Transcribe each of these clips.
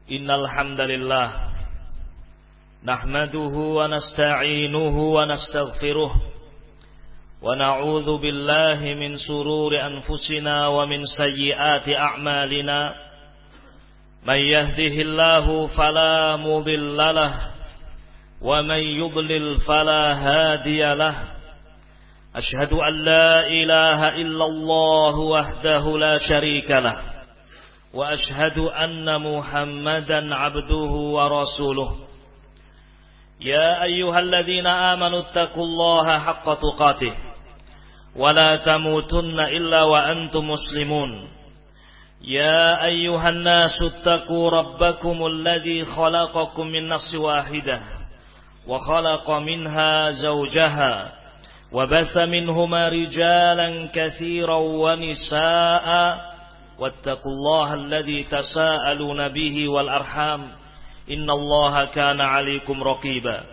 Innal hamdalillah nahmaduhu wa nasta'inuhu wa nastaghfiruh wa na'udzu billahi min sururi anfusina wa min sayyiati a'malina. May yahdihillahu fala mudilla lahu wa may yudlil fala hadiya lahu. Ashhadu an la ilaha illallah wahdahu la syarika lahu wa ashhadu anna Muhammadan abduhu wa rasuluh. Ya ayyuhalladzina amanu taqullaha haqqa tuqatih wa la tamutunna illa wa antum muslimun. Ya ayyuhan nasu taqu rabbakumul ladzi khalaqakum min nafsin wahidah wa khalaqa minha zawjaha wa batha minhuma rijalan katsiran wa nisaa'a wattaqullaha alladzi tasaaluna bihi wal arham innallaha kana 'alaikum raqiba.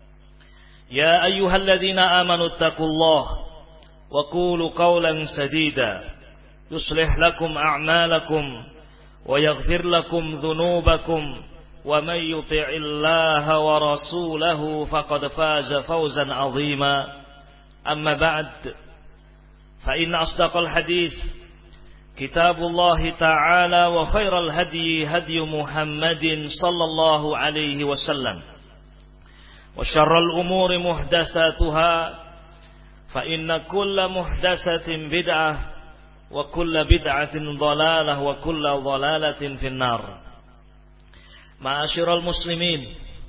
Ya ayyuhalladzina amanu taqullaha wa qulu qawlan sadida yuslih lakum a'malakum wa yaghfir lakum dhunubakum wa may yuti'illaha wa rasulahu faqad faza fawzan 'azima. Amma ba'd, fa inna asdaqal hadits Kitabullah Ta'ala wa khairal hadyi hadyu Muhammadin sallallahu alaihi wasallam wa syarral umuri muhdatsatuha fa inna kulla muhdatsatin bid'ah wa kulla bid'atin dhalalah wa kulla dhalalatin finnar. Ma'asyiral muslimin,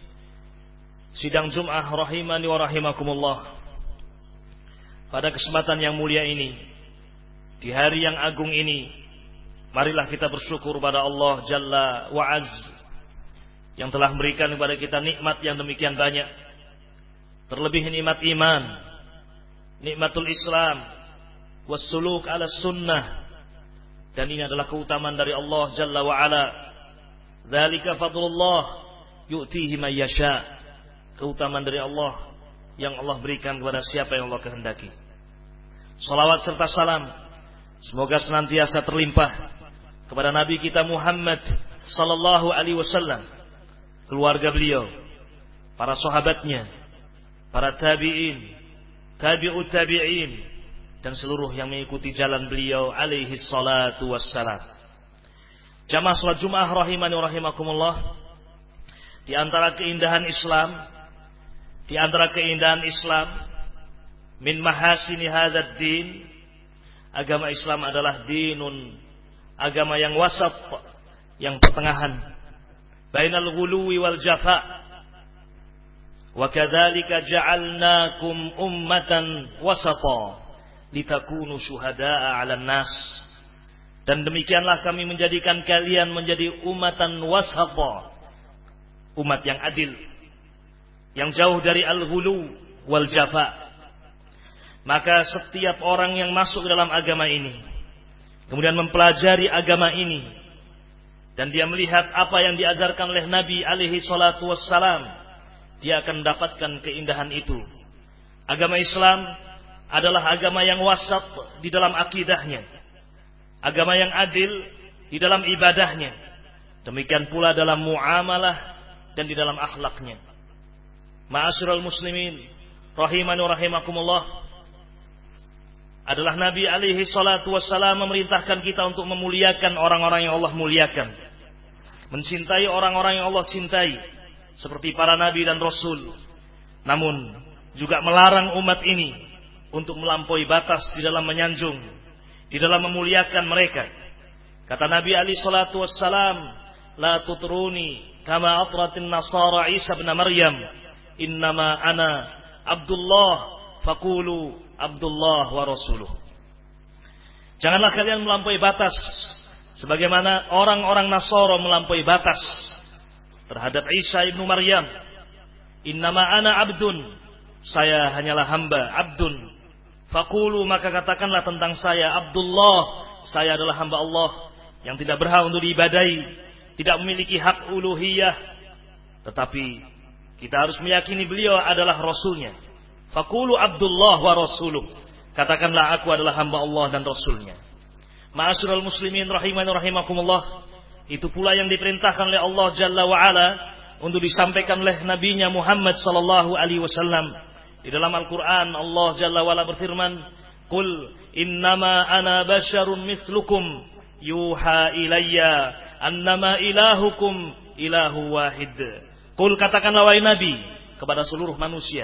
sidang Jum'ah rahimani wa rahimakumullah. Pada kesempatan yang mulia ini, di hari yang agung ini, marilah kita bersyukur pada Allah Jalla wa Az yang telah memberikan kepada kita nikmat yang demikian banyak. Terlebih nikmat iman, nikmatul Islam, wassuluk ala sunnah. Dan ini adalah keutamaan dari Allah Jalla wa Ala. Dzalika fadlullah yu'tihi may yasha. Keutamaan dari Allah yang Allah berikan kepada siapa yang Allah kehendaki. Salawat serta salam semoga senantiasa terlimpah kepada Nabi kita Muhammad sallallahu alaihi wasallam, keluarga beliau, para sahabatnya, para tabi'in, tabi'ut tabi'in, dan seluruh yang mengikuti jalan beliau alaihi salatu wassalam. Jamaah salat Jumat rahimani wa rahimakumullah, di antara keindahan Islam, min mahasini hadzal din, agama Islam adalah dinun, agama yang wasat, yang pertengahan, bainal ghuluwi wal jafa. Wa kadzalika ja'alnakum ummatan wasata litakunu syuhada'a 'alan nas. Dan demikianlah kami menjadikan kalian menjadi umatan wasata, umat yang adil, yang jauh dari al-ghulu wal jafa. Maka setiap orang yang masuk dalam agama ini, kemudian mempelajari agama ini, dan dia melihat apa yang diajarkan oleh Nabi alaihi salatu wassalam, dia akan mendapatkan keindahan itu. Agama Islam adalah agama yang wasat di dalam akidahnya, agama yang adil di dalam ibadahnya, demikian pula dalam muamalah dan di dalam akhlaknya. Ma'asyiral muslimin rahimani wa rahimakumullah, adalah Nabi alaihi salatu wassalam memerintahkan kita untuk memuliakan orang-orang yang Allah muliakan, mencintai orang-orang yang Allah cintai, seperti para nabi dan rasul. Namun juga melarang umat ini untuk melampaui batas di dalam menyanjung, di dalam memuliakan mereka. Kata Nabi alaihi salatu wassalam, la tutruni kama atratin nasara Isa bin Maryam, innama ana Abdullah faqulu Abdullah wa rasuluh. Janganlah kalian melampaui batas sebagaimana orang-orang Nasara melampaui batas terhadap Isa ibnu Maryam. Innama ana abdun, saya hanyalah hamba, abdun. Faqulu, maka katakanlah tentang saya, Abdullah, saya adalah hamba Allah yang tidak berhak untuk diibadahi, tidak memiliki hak uluhiyah, tetapi kita harus meyakini beliau adalah rasulnya. Faqulu Abdullah wa rasuluh, katakanlah aku adalah hamba Allah dan rasulnya. Ma'asyiral muslimin rahimani rahimakumullah, Itu pula yang diperintahkan oleh Allah Jalla wa Ala untuk disampaikan oleh Nabi-Nya Muhammad sallallahu alaihi wasallam. Di dalam Al-Qur'an Allah Jalla wa Ala berfirman, "Qul innama ana basyarun mithlukum yuha ilayya annama ilahukum ilahu wahid." Qul, katakanlah wahai Nabi kepada seluruh manusia,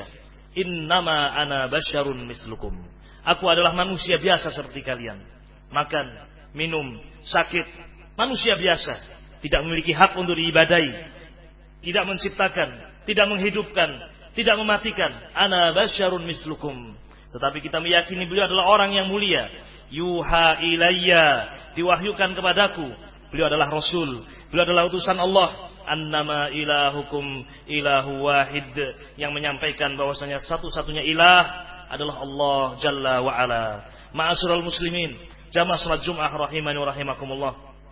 innama ana basyarun mithlukum. Aku adalah manusia biasa seperti kalian. Makan, minum, sakit, manusia biasa, tidak memiliki hak untuk diibadahi, tidak menciptakan, tidak menghidupkan, tidak mematikan. Ana basyarun mislukum. Tetapi kita meyakini beliau adalah orang yang mulia. Yuha ilayya, diwahyukan kepadaku. Beliau adalah Rasul, beliau adalah utusan Allah. Annama ilahukum ilahu wahid, yang menyampaikan bahwasanya satu-satunya ilah adalah Allah Jalla wa Ala. Ma'asyiral muslimin, jamaah salat Jumat rahimani wa rahimakumullah.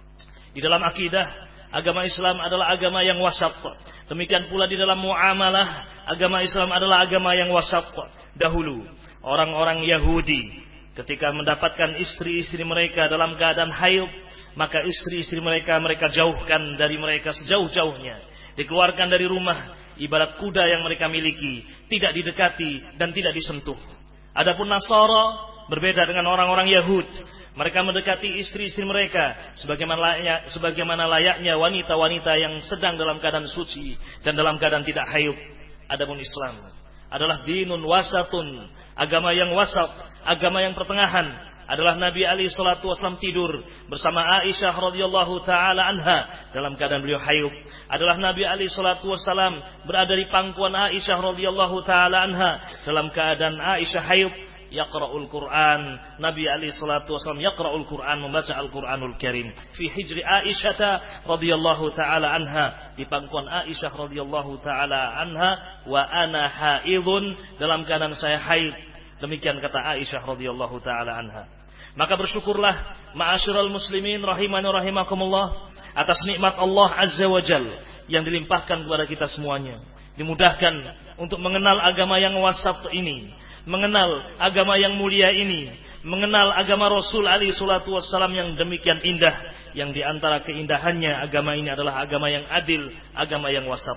Di dalam akidah, agama Islam adalah agama yang wasat. Demikian pula di dalam muamalah, agama Islam adalah agama yang wasat. Dahulu, orang-orang Yahudi ketika mendapatkan istri-istri mereka dalam keadaan haid, maka istri-istri mereka jauhkan dari mereka sejauh-jauhnya. Dikeluarkan dari rumah, ibarat kuda yang mereka miliki, tidak didekati dan tidak disentuh. Adapun Nasara berbeda dengan orang-orang Yahud. Mereka mendekati istri-istri mereka sebagaimana layaknya wanita-wanita yang sedang dalam keadaan suci dan dalam keadaan tidak haid. Adapun Islam adalah dinun wasatun, agama yang wasat, agama yang pertengahan. Adalah Nabi Ali salatu wasallam tidur bersama Aisyah radhiyallahu taala anha dalam keadaan beliau haid. Adalah Nabi Ali salatu wasallam berada di pangkuan Aisyah radhiyallahu taala anha dalam keadaan Aisyah haid. Yaqra'ul Qur'an, Nabi alaihi salatu wasallam yaqra'ul Qur'an, membaca Al-Qur'anul Karim fi hijri Aisyah radhiyallahu taala anha, di pangkuan Aisyah radhiyallahu taala anha, wa ana haidun, dalam keadaan saya haid. Demikian kata Aisyah radhiyallahu taala anha. Maka bersyukurlah ma'asyiral muslimin rahimani rahimakumullah atas nikmat Allah azza wajal yang dilimpahkan kepada kita semuanya. Dimudahkan untuk mengenal agama yang wasat ini, mengenal agama yang mulia ini, mengenal agama Rasul alaihi salatu wassalam yang demikian indah, yang diantara keindahannya agama ini adalah agama yang adil, agama yang wasat.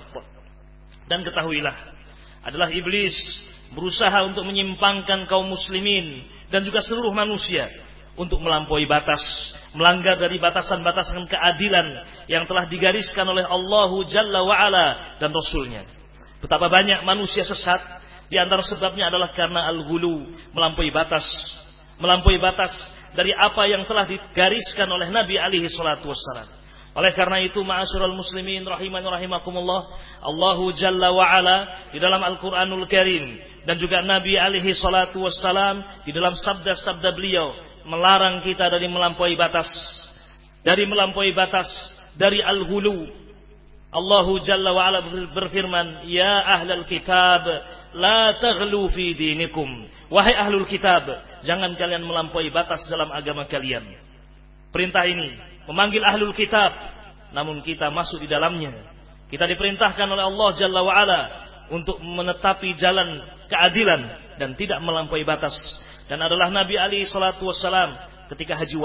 Dan ketahuilah, adalah iblis berusaha untuk menyimpangkan kaum muslimin dan juga seluruh manusia untuk melampaui batas, melanggar dari batasan-batasan keadilan yang telah digariskan oleh Allah Jalla wa'ala dan Rasulnya. Betapa banyak manusia sesat. Di antara sebabnya adalah karena al-ghulu, melampaui batas dari apa yang telah digariskan oleh Nabi alaihi salatu wassalam. Oleh karena itu, ma'asyiral muslimin rahimani rahimakumullah, Allah Jalla wa Ala di dalam Al-Qur'anul Karim dan juga Nabi alaihi salatu wassalam di dalam sabda-sabda beliau melarang kita dari melampaui batas, dari al-ghulu. Allah Jalla wa Ala berfirman, "Ya ahlal kitab, la taghlu fi dinikum." Wahai ahlul kitab, jangan kalian melampaui batas dalam agama kalian. Perintah ini memanggil ahlul kitab, namun kita masuk di dalamnya. Kita diperintahkan oleh Allah Jalla wa Ala untuk menetapi jalan keadilan dan tidak melampaui batas. Dan adalah Nabi alaihi salatu wassalam ketika haji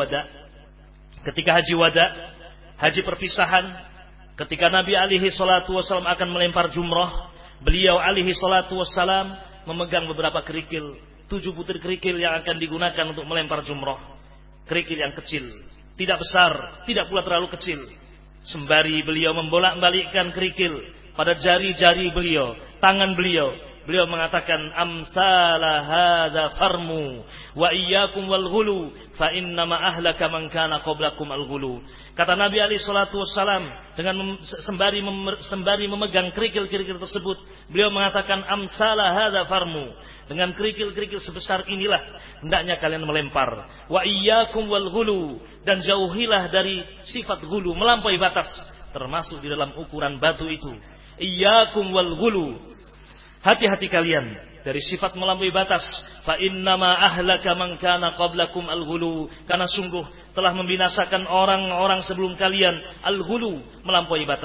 wada, haji perpisahan, ketika Nabi alaihi salatu wassalam akan melempar jumrah, beliau alaihi salatu wassalam memegang beberapa kerikil, 7 butir kerikil yang akan digunakan untuk melempar jumrah. Kerikil yang kecil, tidak besar, tidak pula terlalu kecil. Sembari beliau membolak-balikkan kerikil pada jari-jari beliau, tangan beliau, beliau mengatakan, "Amsala hadza farmu wa iyyakum wal ghulu fa inna ma ahlaka man kana qablakum al ghulu." Kata Nabi alaihi salatu wassalam dengan sembari memegang kerikil-kerikil tersebut, beliau mengatakan, "Amsala hadza farmu." Dengan kerikil-kerikil sebesar inilah hendaknya kalian melempar. Wa iyyakum wal ghulu, dan jauhilah dari sifat ghulu, melampaui batas, termasuk di dalam ukuran batu itu. Iyyakum wal ghulu, hati-hati kalian dari sifat melampaui batas. Fa innama ahlaka man kana qablakum al-ghulu, karena sungguh telah membinasakan orang-orang sebelum kalian al-ghulu, melampaui batas.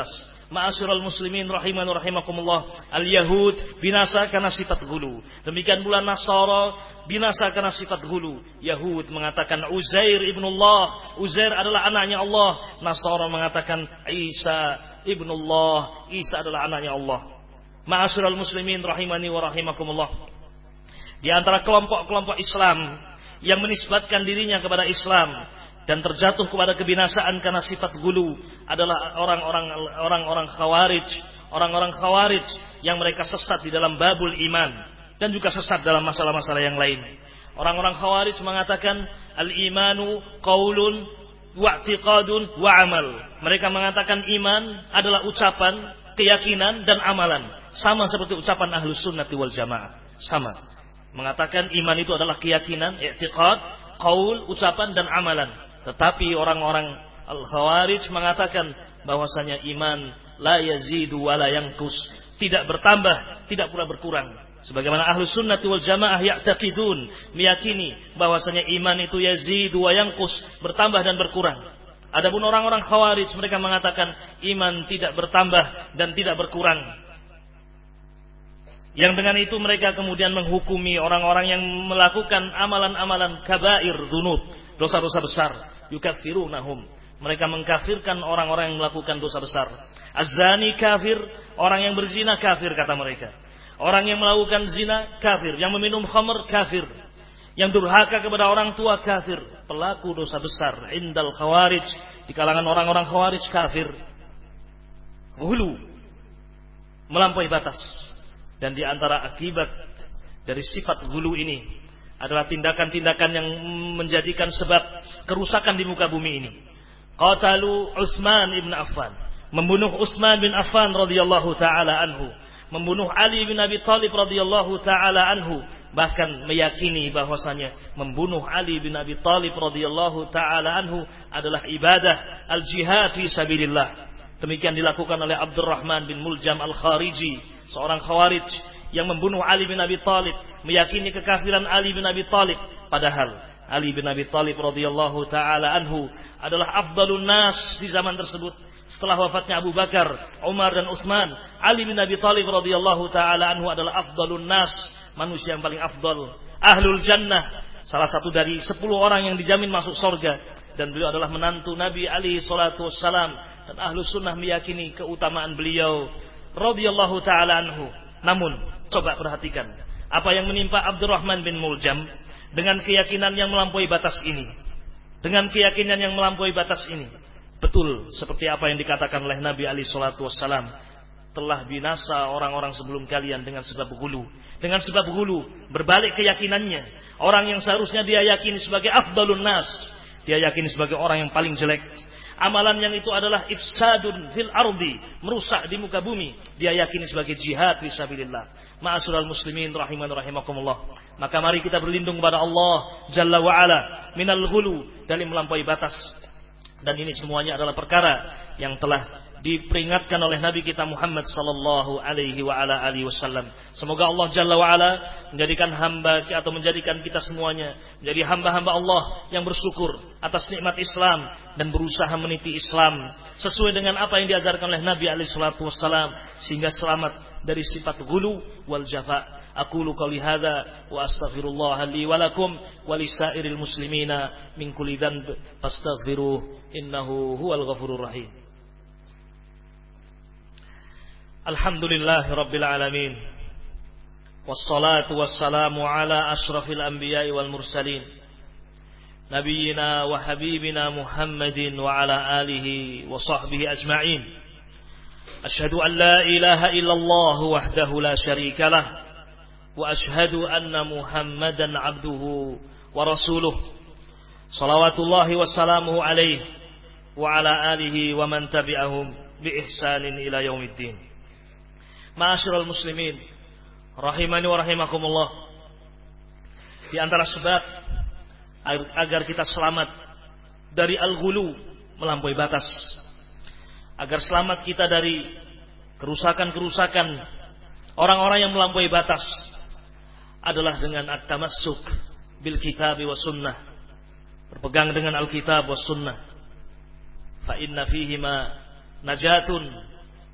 Ma'asyiral muslimin rahimani rahimakumullah, al-yahud binasa karena sifat ghulu. Demikian pula Nasara binasa karena sifat ghulu. Yahud mengatakan Uzair ibnullah, Uzair adalah anaknya Allah. Nasara mengatakan Isa ibnullah, Isa adalah anaknya Allah. Ma'asyiral muslimin rahimani wa rahimakumullah, di antara kelompok-kelompok Islam yang menisbatkan dirinya kepada Islam dan terjatuh kepada kebinasaan karena sifat ghulu adalah orang-orang Khawarij, orang-orang Khawarij yang mereka sesat di dalam babul iman dan juga sesat dalam masalah-masalah yang lain. Orang-orang Khawarij mengatakan al-imanu qaulun wa i'tiqadun wa amal. Mereka mengatakan iman adalah ucapan, keyakinan dan amalan, sama seperti ucapan Ahlus Sunnati wal Jamaah. Sama. Mengatakan iman itu adalah keyakinan, i'tiqad, qaul, ucapan dan amalan. Tetapi orang-orang Al-Khawarij mengatakan bahwasanya iman la yazidu wa la yanqus, tidak bertambah, tidak pula berkurang. Sebagaimana Ahlus Sunnah wal Jamaah ya'taqidun, meyakini bahwasanya iman itu yazidu wa yanqus, bertambah dan berkurang. Adapun orang-orang Khawarij mereka mengatakan iman tidak bertambah dan tidak berkurang. Yang dengan itu mereka kemudian menghukumi orang-orang yang melakukan amalan-amalan kabair dzunub, dosa-dosa besar, yukafirunahum. Mereka mengkafirkan orang-orang yang melakukan dosa besar. Az-zani kafir, orang yang berzina kafir kata mereka. Orang yang melakukan zina kafir, yang meminum khamr kafir, yang durhaka kepada orang tua kafir, pelaku dosa besar indal Khawarij, di kalangan orang-orang Khawarij kafir. Ghulu, melampaui batas. Dan di antara akibat dari sifat ghulu ini adalah tindakan-tindakan yang menjadikan sebab kerusakan di muka bumi ini. Qatalu Utsman ibn Affan, membunuh Utsman bin Affan radhiyallahu taala anhu, membunuh Ali bin Abi Thalib radhiyallahu taala anhu, bahkan meyakini bahwasanya membunuh Ali bin Abi Thalib radhiyallahu taala anhu adalah ibadah al-jihad fi sabilillah. Demikian dilakukan oleh Abdurrahman bin Muljam al-Khariji, seorang Khawarij yang membunuh Ali bin Abi Thalib, meyakini kekafiran Ali bin Abi Thalib, padahal Ali bin Abi Thalib radhiyallahu taala anhu adalah afdalun nas di zaman tersebut. Setelah wafatnya Abu Bakar, Umar dan Utsman, Ali bin Abi Thalib radhiyallahu taala anhu adalah afdalun nas, manusia yang paling afdal, ahlul jannah, salah satu dari 10 orang yang dijamin masuk surga, dan beliau adalah menantu Nabi alaihi salatu wassalam, dan Ahlus Sunnah meyakini keutamaan beliau radhiyallahu taala anhu. Namun coba perhatikan apa yang menimpa Abdurrahman bin Muljam dengan keyakinan yang melampaui batas ini. Dengan keyakinan yang melampaui batas ini, betul seperti apa yang dikatakan oleh Nabi alaihi salatu wassalam, telah binasa orang-orang sebelum kalian dengan sebab ghulu. Dengan sebab ghulu, berbalik keyakinannya. Orang yang seharusnya dia yakini sebagai afdalun nas, dia yakini sebagai orang yang paling jelek. Amalan yang itu adalah ifsadun fil ardi, merusak di muka bumi, dia yakini sebagai jihad fisabilillah. Ma'asyiral muslimin rahimani rahimakumullah. Maka mari kita berlindung kepada Allah Jalla wa Ala minal ghulu, dari melampaui batas. Dan ini semuanya adalah perkara yang telah diperingatkan oleh Nabi kita Muhammad sallallahu alaihi wa ala alihi wasallam. Semoga Allah Jalla wa Ala menjadikan hamba atau menjadikan kita semuanya menjadi hamba-hamba Allah yang bersyukur atas nikmat Islam dan berusaha meniti Islam sesuai dengan apa yang diajarkan oleh Nabi alaihi salatu wasallam, sehingga selamat dari sifat ghulu wal jafa. Aqulu qouli hadza wa astaghfirullah li wa lakum wa lisairil muslimina min kulli dhanb fastaghfiruh innahu huwal ghafurur rahim. Alhamdulillahi rabbil alamin, wassalatu wassalamu ala ashrafil anbiya'i wal mursalin, nabiyyina wa habibina Muhammadin wa ala alihi wa sahbihi ajma'in. Ashhadu an la ilaha illallah wahdahu la syarika lah, wa ashhadu anna Muhammadan abduhu wa rasuluh, salawatullahi wassalamuhu alaihi wa ala alihi wa man tabi'ahum bi ihsanin ila yaumiddin. Ma'asyiral muslimin rahimani wa rahimakumullah, di antara sebab agar kita selamat dari al-ghulu, melampaui batas, agar selamat kita dari kerusakan-kerusakan orang-orang yang melampaui batas, adalah dengan at-tamassuk bil kitab wa sunnah, berpegang dengan Alkitab wa sunnah. Fa inna fihima najatun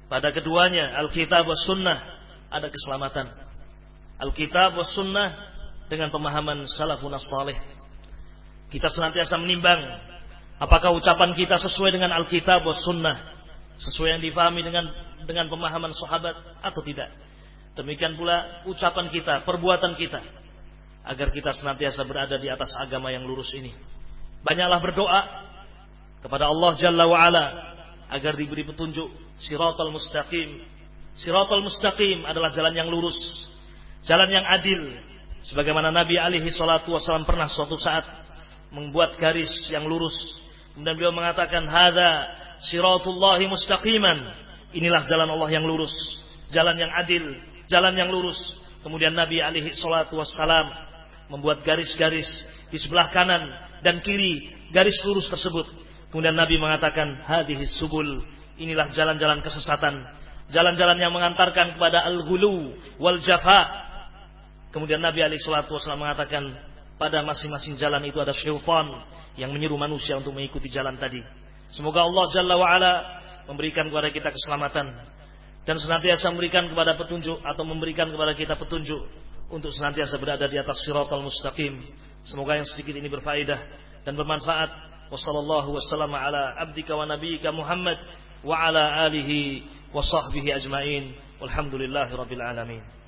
pada keduanya, Alkitab was Sunnah, ada keselamatan. Alkitab was Sunnah dengan pemahaman salafun as-salih. Kita senantiasa menimbang apakah ucapan kita sesuai dengan Alkitab was Sunnah, sesuai yang difahami dengan pemahaman sahabat atau tidak. Demikian pula ucapan kita, perbuatan kita, agar kita senantiasa berada di atas agama yang lurus ini. Banyaklah berdoa kepada Allah Jalla wa'ala agar diberi petunjuk siratal mustaqim. Siratal mustaqim adalah jalan yang lurus, jalan yang adil. Sebagaimana Nabi alaihi salatu wasallam pernah suatu saat membuat garis yang lurus, kemudian beliau mengatakan, hadza siratullahi mustaqiman. Inilah jalan Allah yang lurus, jalan yang adil, jalan yang lurus. Kemudian Nabi alaihi salatu wasallam membuat garis-garis di sebelah kanan dan kiri garis lurus tersebut. Kemudian Nabi mengatakan, hadhis subul. Inilah jalan-jalan kesesatan, jalan-jalan yang mengantarkan kepada al-ghulu wal jafa. Kemudian Nabi alaihi salatu wasallam mengatakan, pada masing-masing jalan itu ada syaitan yang menyeru manusia untuk mengikuti jalan tadi. Semoga Allah Jalla wa'ala memberikan kepada kita keselamatan dan senantiasa memberikan kepada petunjuk atau memberikan kepada kita petunjuk untuk senantiasa berada di atas siratal mustaqim. Semoga yang sedikit ini berfaedah dan bermanfaat. Wassallallahu wassalamu ala abdika wa nabiyyika Muhammad wa ala alihi wa sahbihi ajmain. Walhamdulillahi rabbil alamin.